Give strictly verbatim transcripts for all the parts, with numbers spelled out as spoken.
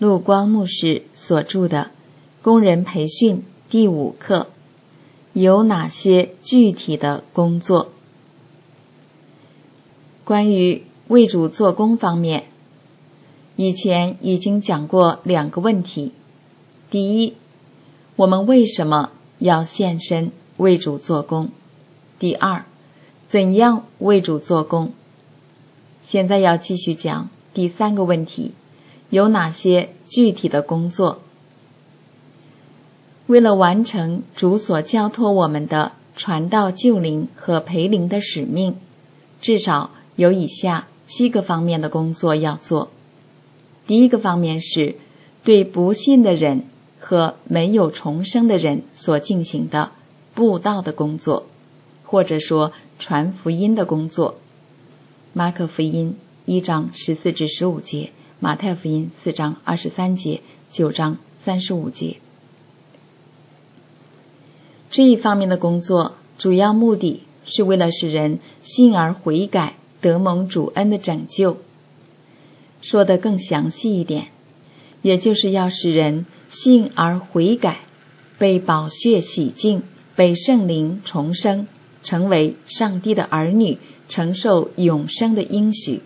陆光牧师所著的《工人培训》第五课，有哪些具体的工作？关于为主做工方面，以前已经讲过两个问题。第一，我们为什么要献身为主做工？第二，怎样为主做工？现在要继续讲第三个问题，有哪些具体的工作？为了完成主所交托我们的传道救灵和培灵的使命，至少有以下七个方面的工作要做。第一个方面是对不信的人和没有重生的人所进行的布道的工作，或者说传福音的工作。马可福音一章十四至十五节，马太福音四章二十三节，九章三十五节。这一方面的工作主要目的是为了使人信而悔改，得蒙主恩的拯救。说得更详细一点，也就是要使人信而悔改，被宝血洗净，被圣灵重生，成为上帝的儿女，承受永生的应许。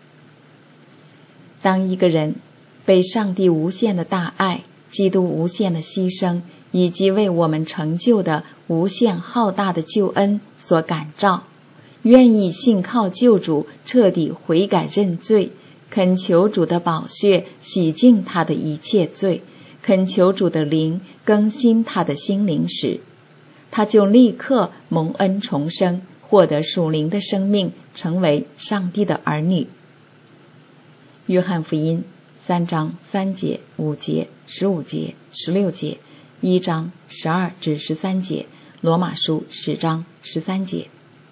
当一个人被上帝无限的大爱，基督无限的牺牲，以及为我们成就的无限浩大的救恩所感召，愿意信靠救主，彻底悔改认罪，恳求主的宝血洗净他的一切罪，恳求主的灵更新他的心灵时，他就立刻蒙恩重生，获得属灵的生命，成为上帝的儿女。约翰福音三章三节、五节、十五节、十六节，一章十二至十三节，罗马书十章十三节。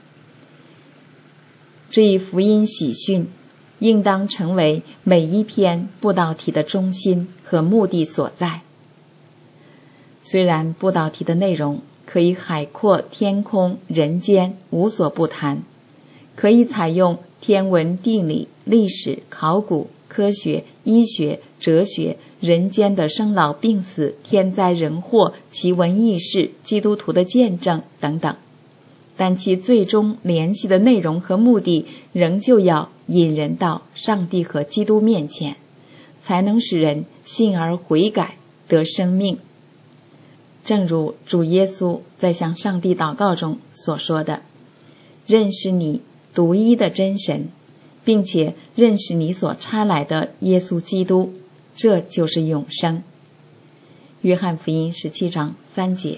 这一福音喜讯应当成为每一篇布道题的中心和目的所在。虽然布道题的内容可以海阔天空人间，无所不谈，可以采用天文地理、历史、考古、科学、医学、哲学、人间的生老病死、天灾人祸、奇闻异事、基督徒的见证等等，但其最终联系的内容和目的仍旧要引人到上帝和基督面前，才能使人信而悔改，得生命。正如主耶稣在向上帝祷告中所说的，认识你独一的真神，并且认识你所差来的耶稣基督，这就是永生。约翰福音十七章三节。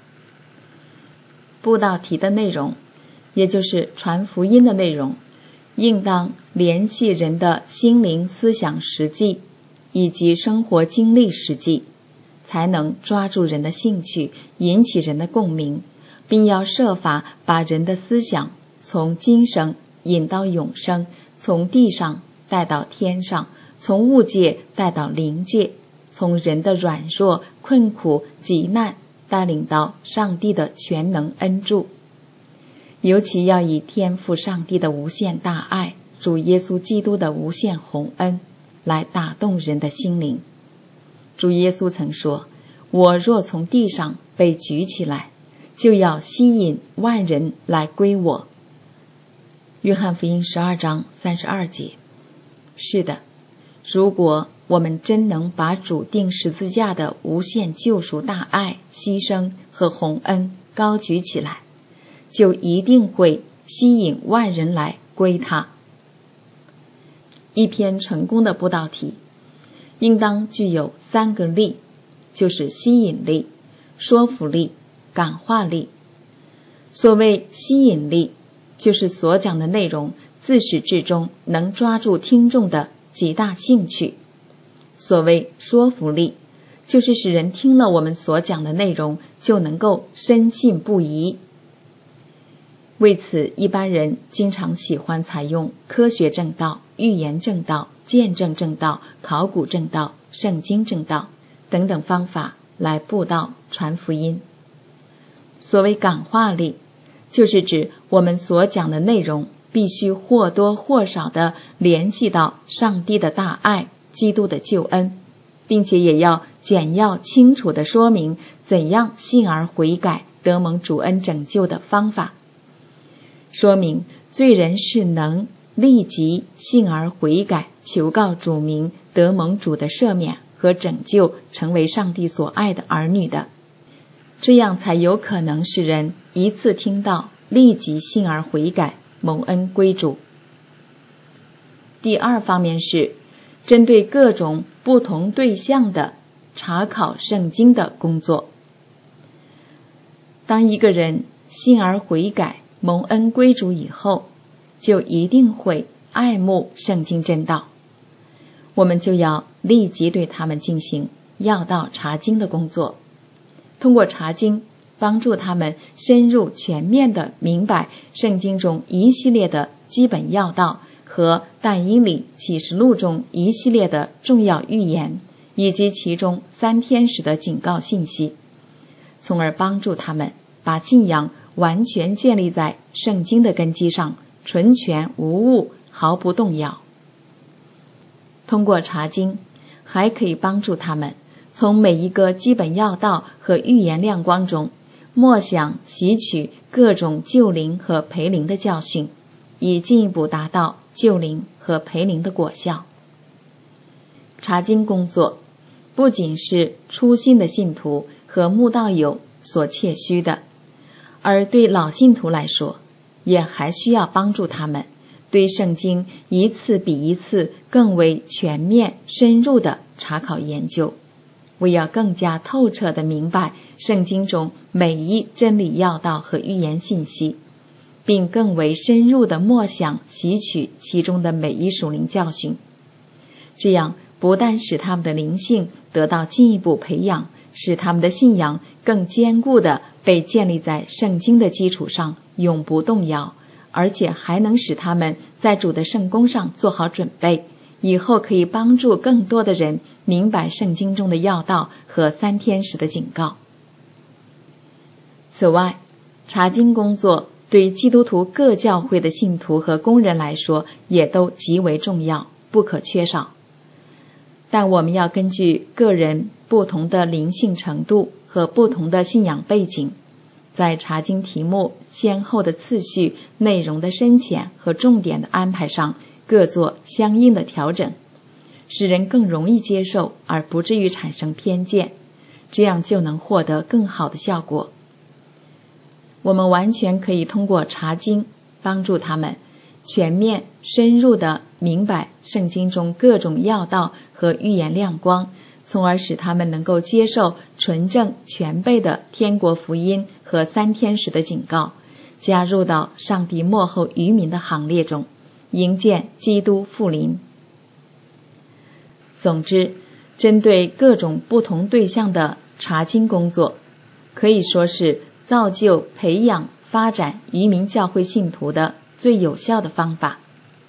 布道题的内容，也就是传福音的内容，应当联系人的心灵思想实际以及生活经历实际，才能抓住人的兴趣，引起人的共鸣，并要设法把人的思想从今生引到永生，从地上带到天上，从物界带到灵界，从人的软弱、困苦、急难带领到上帝的全能恩助。尤其要以天父上帝的无限大爱，主耶稣基督的无限宏恩来打动人的心灵。主耶稣曾说，我若从地上被举起来，就要吸引万人来归我。约翰福音十二章三十二节。是的，如果我们真能把主钉十字架的无限救赎大爱、牺牲和宏恩高举起来，就一定会吸引万人来归他。一篇成功的布道题应当具有三个力，就是吸引力、说服力、感化力。所谓吸引力，就是所讲的内容自始至终能抓住听众的极大兴趣。所谓说服力，就是使人听了我们所讲的内容就能够深信不疑。为此，一般人经常喜欢采用科学正道、预言正道、见证正道、考古正道、圣经正道等等方法来布道传福音。所谓感化力，就是指我们所讲的内容必须或多或少地联系到上帝的大爱、基督的救恩， 并且也要简要清楚地说明怎样信而悔改得蒙主恩拯救的方法，说明罪人是能立即信而悔改，求告主名，得蒙主的赦免和拯救，成为上帝所爱的儿女的。这样才有可能使人一次听到，立即信而悔改，蒙恩归主。第二方面是针对各种不同对象的查考圣经的工作。当一个人信而悔改，蒙恩归主以后，就一定会爱慕圣经真道，我们就要立即对他们进行要道查经的工作，通过查经帮助他们深入全面地明白圣经中一系列的基本要道和但以理启示录中一系列的重要预言，以及其中三天使的警告信息，从而帮助他们把信仰完全建立在圣经的根基上，纯全无误，毫不动摇。通过查经，还可以帮助他们从每一个基本要道和预言亮光中默想吸取各种救灵和培灵的教训，以进一步达到救灵和培灵的果效。查经工作不仅是初信的信徒和慕道友所切需的，而对老信徒来说，也还需要帮助他们对圣经一次比一次更为全面深入的查考研究，为要更加透彻地明白圣经中每一真理要道和预言信息，并更为深入地默想吸取其中的每一属灵教训。这样不但使他们的灵性得到进一步培养，使他们的信仰更坚固地被建立在圣经的基础上，永不动摇，而且还能使他们在主的圣工上做好准备，以后可以帮助更多的人明白圣经中的要道和三天使的警告。此外，查经工作对基督徒各教会的信徒和工人来说也都极为重要，不可缺少。但我们要根据个人不同的灵性程度和不同的信仰背景，在查经题目先后的次序、内容的深浅和重点的安排上各做相应的调整，使人更容易接受，而不至于产生偏见，这样就能获得更好的效果。我们完全可以通过查经帮助他们全面深入地明白圣经中各种要道和预言亮光，从而使他们能够接受纯正全备的天国福音和三天使的警告，加入到上帝末后渔民的行列中，迎见基督复临。总之，针对各种不同对象的查经工作，可以说是造就、培养、发展渔民教会信徒的最有效的方法。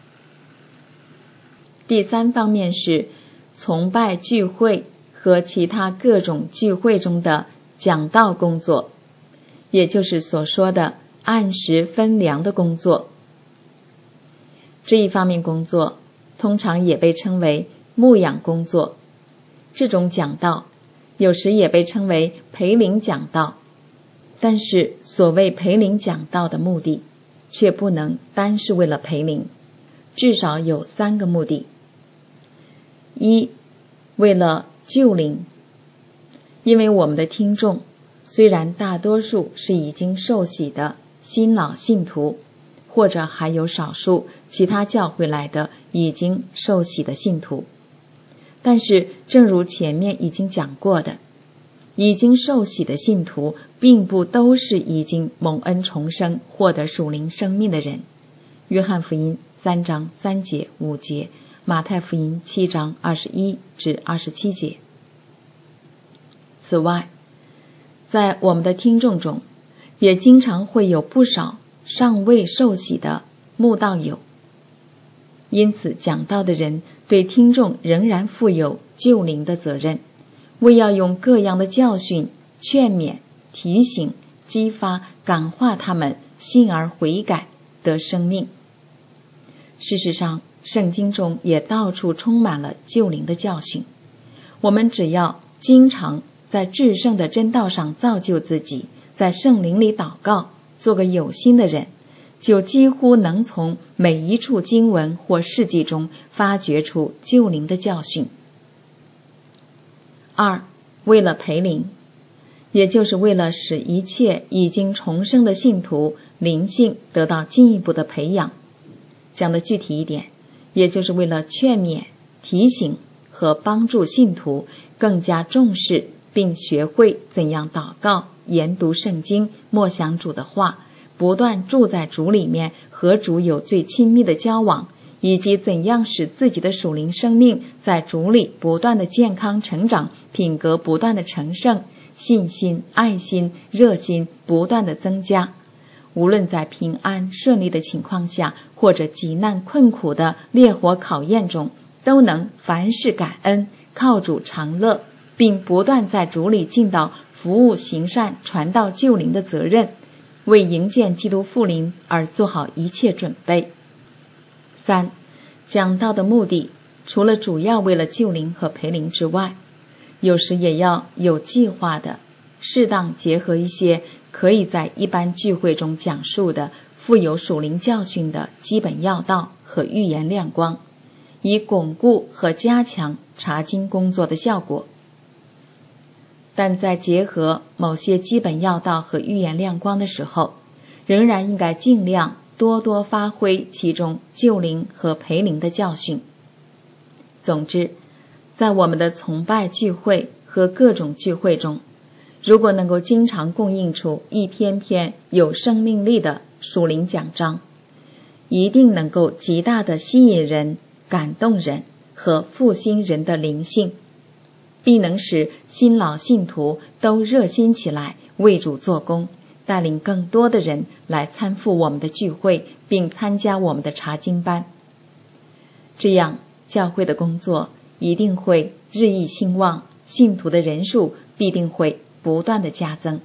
第三方面是崇拜聚会和其他各种聚会中的讲道工作，也就是所说的按时分粮的工作。这一方面工作通常也被称为牧养工作，这种讲道有时也被称为培灵讲道，但是所谓培灵讲道的目的却不能单是为了培灵，至少有三个目的。一，为了救灵，因为我们的听众虽然大多数是已经受洗的新老信徒，或者还有少数其他教会来的已经受洗的信徒，但是正如前面已经讲过的，已经受洗的信徒并不都是已经蒙恩重生获得属灵生命的人。约翰福音三章三节五节，马太福音七章二十一至二十七节。此外，在我们的听众中也经常会有不少尚未受洗的慕道友，因此讲道的人对听众仍然负有救灵的责任，为要用各样的教训、劝勉、提醒、激发、感化他们信而悔改得生命。事实上，圣经中也到处充满了救灵的教训， 我们只要经常在至圣的真道上造就自己，在圣灵里祷告，做个有心的人，就几乎能从每一处经文或事迹中发掘出救灵的教训。二，为了培灵，也就是为了使一切已经重生的信徒灵性得到进一步的培养。讲得具体一点，也就是为了劝勉、提醒和帮助信徒更加重视并学会怎样祷告、研读圣经、默想主的话，不断住在主里面，和主有最亲密的交往，以及怎样使自己的属灵生命在主里不断的健康成长，品格不断的成圣，信心、爱心、热心不断的增加。无论在平安顺利的情况下，或者极难困苦的烈火考验中，都能凡事感恩，靠主常乐，并不断在主里尽到服务行善、传道救灵的责任，为迎见基督复临而做好一切准备。三，讲道的目的除了主要为了救灵和培灵之外，有时也要有计划的适当结合一些可以在一般聚会中讲述的富有属灵教训的基本要道和预言亮光，以巩固和加强查经工作的效果。但在结合某些基本要道和预言亮光的时候，仍然应该尽量多多发挥其中救灵和培灵的教训。总之，在我们的崇拜聚会和各种聚会中，如果能够经常供应出一篇篇有生命力的属灵讲章，一定能够极大地吸引人、感动人和复兴人的灵性，必能使新老信徒都热心起来，为主做工，带领更多的人来参赴我们的聚会，并参加我们的查经班。这样教会的工作一定会日益兴旺，信徒的人数必定会不断的加增。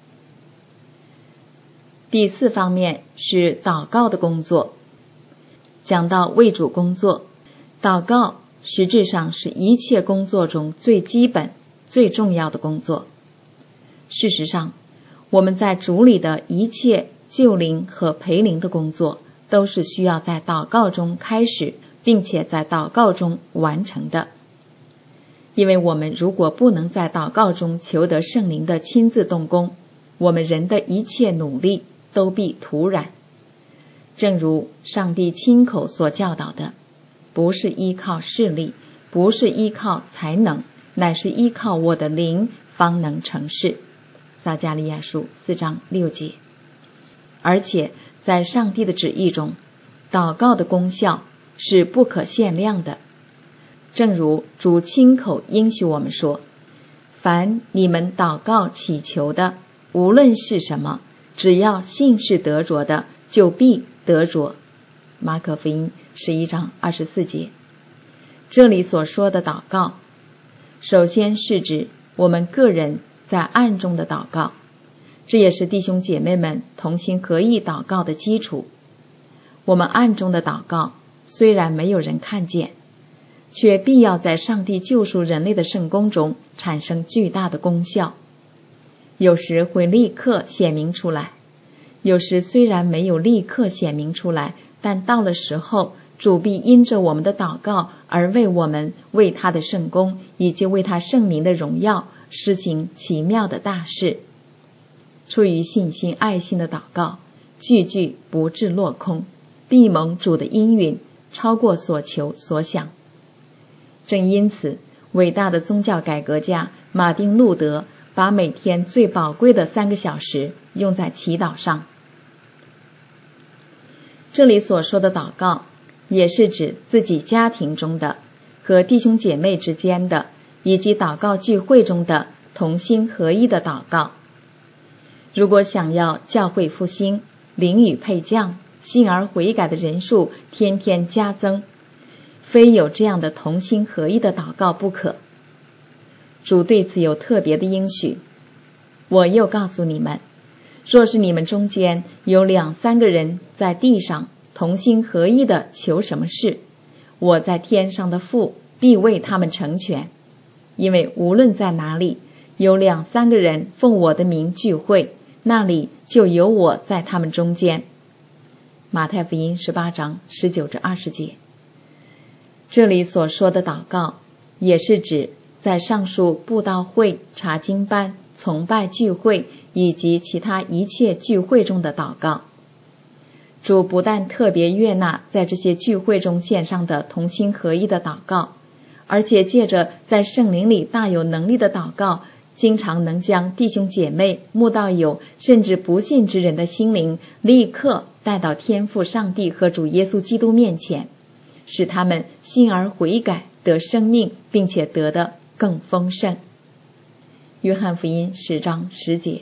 第四方面是祷告的工作。讲到为主工作，祷告实质上是一切工作中最基本、最重要的工作。事实上，我们在主里的一切救灵和培灵的工作，都是需要在祷告中开始，并且在祷告中完成的。因为我们如果不能在祷告中求得圣灵的亲自动工，我们人的一切努力都必徒然。正如上帝亲口所教导的，不是依靠势力，不是依靠才能，乃是依靠我的灵方能成事。撒迦利亚书四章六节。而且在上帝的旨意中，祷告的功效是不可限量的。正如主亲口应许我们说，凡你们祷告祈求的，无论是什么，只要信是得着的，就必得着。马可福音十一章二十四节。这里所说的祷告，首先是指我们个人在暗中的祷告，这也是弟兄姐妹们同心合意祷告的基础。我们暗中的祷告虽然没有人看见，却必要在上帝救赎人类的圣工中产生巨大的功效。有时会立刻显明出来，有时虽然没有立刻显明出来，但到了时候，主必因着我们的祷告而为我们为他的圣工以及为他圣名的荣耀施行奇妙的大事。出于信心爱心的祷告，句句不致落空，必蒙主的应允，超过所求所想。正因此，伟大的宗教改革家马丁·路德把每天最宝贵的三个小时用在祈祷上。这里所说的祷告，也是指自己家庭中的和弟兄姐妹之间的，以及祷告聚会中的同心合一的祷告。如果想要教会复兴，灵雨配降，信而悔改的人数天天加增，非有这样的同心合一的祷告不可。主对此有特别的应许。我又告诉你们，若是你们中间有两三个人在地上同心合一的求什么事，我在天上的父必为他们成全。 因为无论在哪里，有两三个人奉我的名聚会，那里就有我在他们中间。马太福音十八章十九至二十节。这里所说的祷告，也是指在上述布道会、查经班、崇拜聚会以及其他一切聚会中的祷告。主不但特别悦纳在这些聚会中献上的同心合一的祷告，而且借着在圣灵里大有能力的祷告，经常能将弟兄姐妹、慕道友甚至不信之人的心灵立刻带到天父上帝和主耶稣基督面前，使他们信而悔改，得生命，并且得的更丰盛。约翰福音十章十节。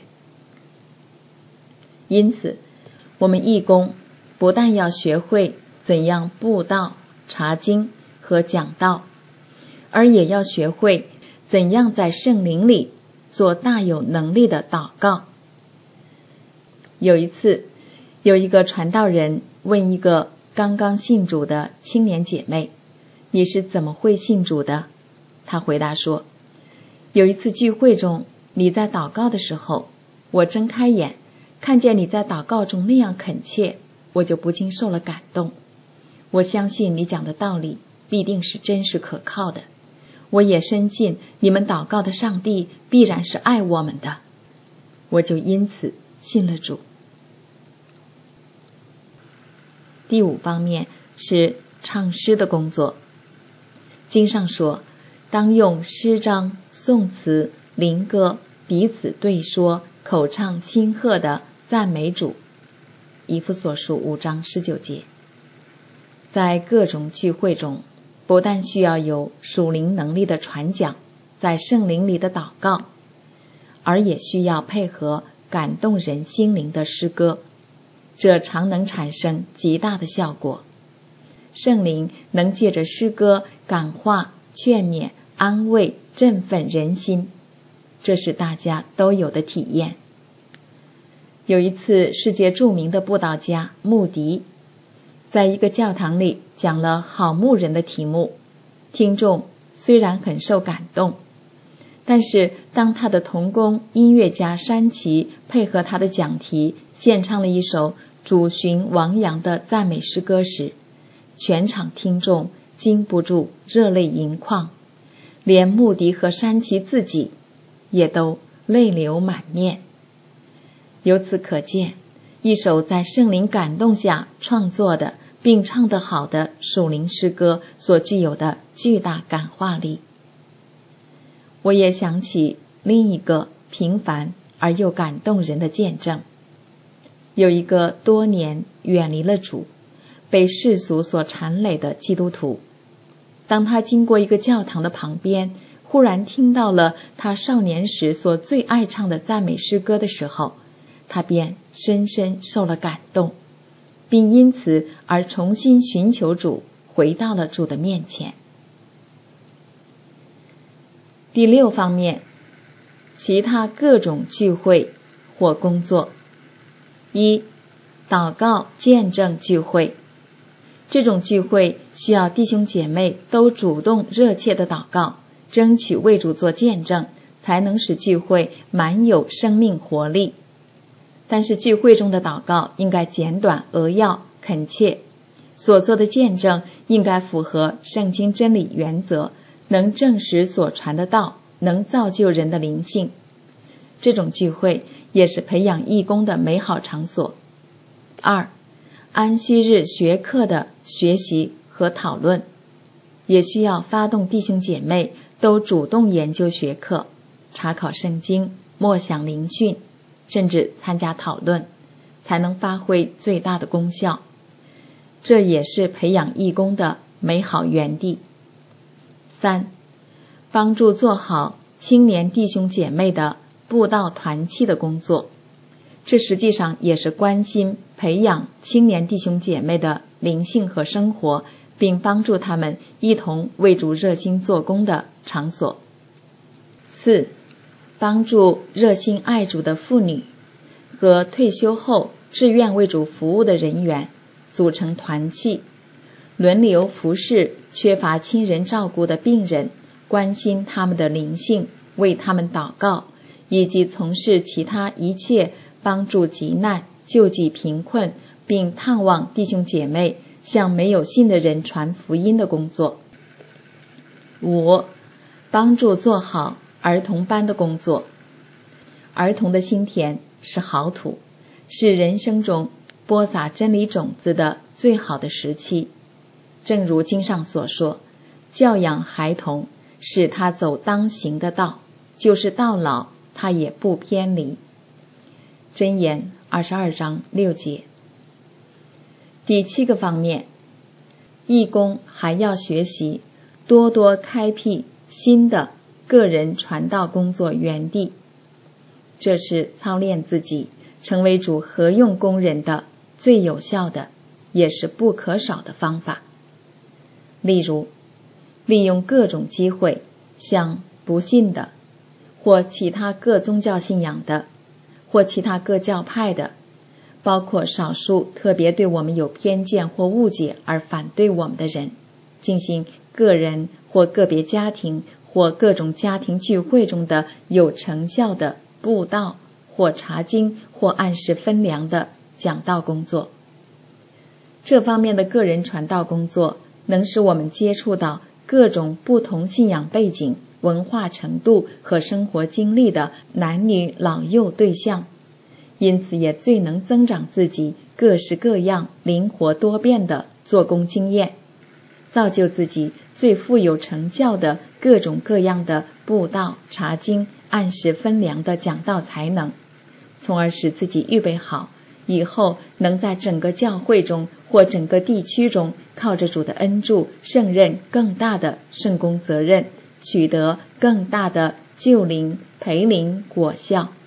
因此，我们义工不但要学会怎样布道、查经和讲道，而也要学会怎样在圣灵里做大有能力的祷告。有一次，有一个传道人问一个刚刚信主的青年姐妹：“你是怎么会信主的？”她回答说：“有一次聚会中，你在祷告的时候，我睁开眼，看见你在祷告中那样恳切，我就不禁受了感动。我相信你讲的道理必定是真实可靠的，我也深信你们祷告的上帝必然是爱我们的，我就因此信了主。”第五方面是唱诗的工作。经上说，当用诗章、颂词、灵歌彼此对说，口唱心和的赞美主。以弗所书五章十九节。在各种聚会中，不但需要有属灵能力的传讲，在圣灵里的祷告，而也需要配合感动人心灵的诗歌，这常能产生极大的效果。圣灵能借着诗歌感化、劝勉、安慰、振奋人心，这是大家都有的体验。有一次，世界著名的布道家穆迪在一个教堂里讲了好牧人的题目，听众虽然很受感动，但是当他的同工音乐家山崎配合他的讲题献唱了一首主寻亡羊的赞美诗歌时，全场听众禁不住热泪盈眶，连穆迪和山崎自己也都泪流满面。由此可见，一首在圣灵感动下创作的并唱得好的属灵诗歌所具有的巨大感化力。我也想起另一个平凡而又感动人的见证。有一个多年远离了主，被世俗所缠累的基督徒，当他经过一个教堂的旁边，忽然听到了他少年时所最爱唱的赞美诗歌的时候，他便深深受了感动，并因此而重新寻求主，回到了主的面前。第六方面，其他各种聚会或工作。一、祷告见证聚会。这种聚会需要弟兄姐妹都主动热切的祷告，争取为主做见证，才能使聚会满有生命活力。但是聚会中的祷告应该简短扼要、恳切，所做的见证应该符合圣经真理原则，能证实所传的道，能造就人的灵性。这种聚会也是培养义工的美好场所。二、安息日学课的学习和讨论，也需要发动弟兄姐妹都主动研究学课，查考圣经，默想灵训，甚至参加讨论，才能发挥最大的功效。这也是培养义工的美好园地。三、帮助做好青年弟兄姐妹的布道团契的工作，这实际上也是关心培养青年弟兄姐妹的灵性和生活，并帮助他们一同为主热心做工的场所。四、帮助热心爱主的妇女和退休后志愿为主服务的人员组成团契，轮流服侍缺乏亲人照顾的病人、 关心他们的灵性，为他们祷告，以及从事其他一切帮助急难、救济贫困，并探望弟兄姐妹，向没有信的人传福音的工作。五、帮助做好儿童班的工作。儿童的心田是好土，是人生中播撒真理种子的最好的时期。正如经上所说，教养孩童，使他走当行的道，就是到老他也不偏离。箴言二十二章六节。第七个方面，义工还要学习多多开辟新的个人传道工作园地，这是操练自己成为主合用工人的最有效的也是不可少的方法。例如，利用各种机会向不信的或其他各宗教信仰的或其他各教派的，包括少数特别对我们有偏见或误解而反对我们的人，进行个人或个别家庭或各种家庭聚会中的有成效的布道或查经或按时分粮的讲道工作。这方面的个人传道工作能使我们接触到各种不同信仰背景、文化程度和生活经历的男女老幼对象，因此也最能增长自己各式各样灵活多变的做工经验，造就自己最富有成效的各种各样的布道、查经、按时分粮的讲道才能，从而使自己预备好以后能在整个教会中或整个地区中靠着主的恩助胜任更大的圣工责任，取得更大的救灵培灵果效。